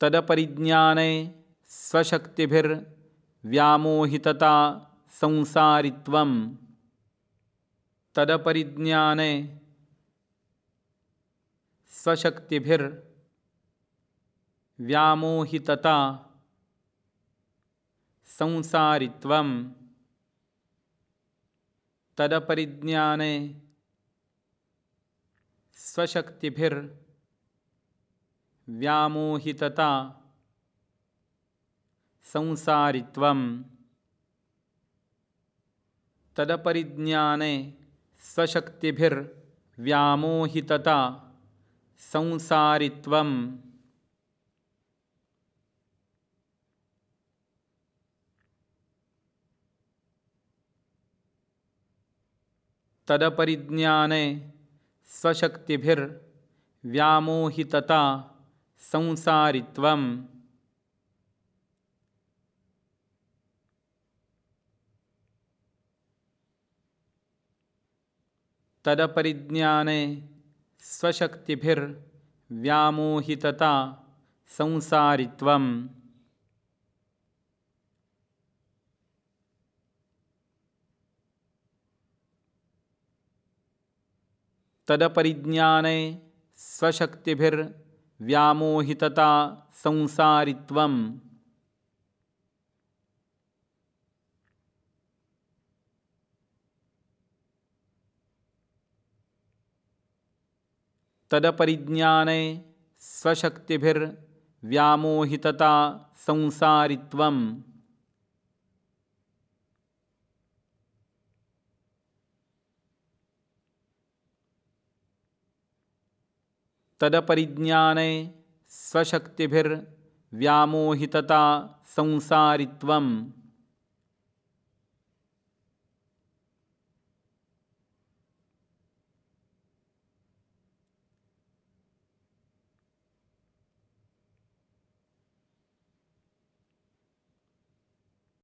तदपरिज्ञाने स्वशक्तिभिर्व्यामोहितता संसारित्वं तदपरिज्ञाने स्वशक्तिभिर्व्यामोहितता संसारित्वं तदपरिज्ञाने स्वशक्तिभिर्व्यामोहितता संसारित्वं तदपरिज्ञाने स्वशक्तिभिर्व्यामोहितता संसारित्वं तदपरिज्ञाने स्वशक्तिभिर्व्यामोहितता संसारित्वं तदपरिज्ञाने स्वशक्तिभिर्व्यामोहितता संसारित्वं तदपरिज्ञाने स्वशक्तिभिर्व्यामोहितता संसारित्वं तदपरिज्ञाने स्वशक्तिभिर्व्यामोहितता संसारित्वं तदपरिज्ञाने स्वशक्तिभिर्व्यामोहितता संसारित्वं